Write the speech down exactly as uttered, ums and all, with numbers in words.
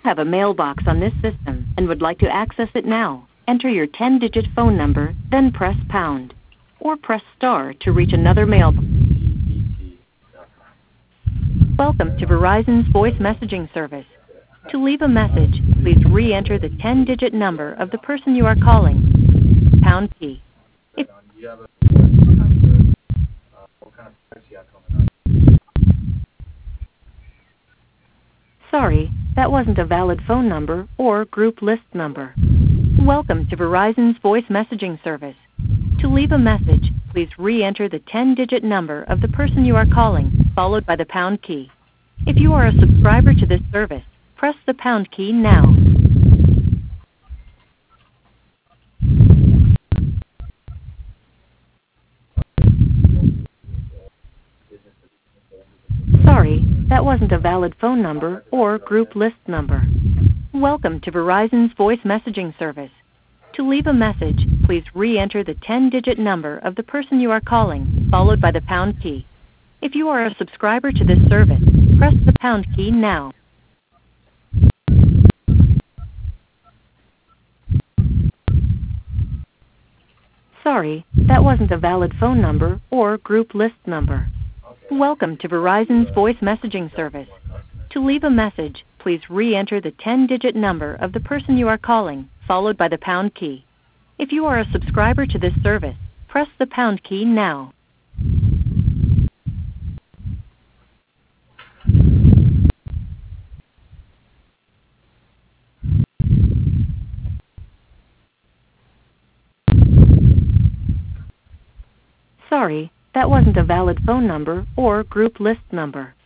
have a mailbox on this system and would like to access it now, enter your ten-digit phone number, then press pound. Or press star to reach another mailbox. Welcome to Verizon's voice messaging service. To leave a message, please re-enter the ten-digit number of the person you are calling, pound key. If Do you have a what kind of uh, what kind of products you have coming up? Sorry, that wasn't a valid phone number or group list number. Welcome to Verizon's voice messaging service. To leave a message, please re-enter the ten-digit number of the person you are calling, followed by the pound key. If you are a subscriber to this service, press the pound key now. Sorry, that wasn't a valid phone number or group list number. Welcome to Verizon's voice messaging service. To leave a message, please re-enter the ten-digit number of the person you are calling, followed by the pound key. If you are a subscriber to this service, press the pound key now. Sorry, that wasn't a valid phone number or group list number. Welcome to Verizon's voice messaging service. To leave a message, please re-enter the ten-digit number of the person you are calling, followed by the pound key. If you are a subscriber to this service, press the pound key now. Sorry, that wasn't a valid phone number or group list number.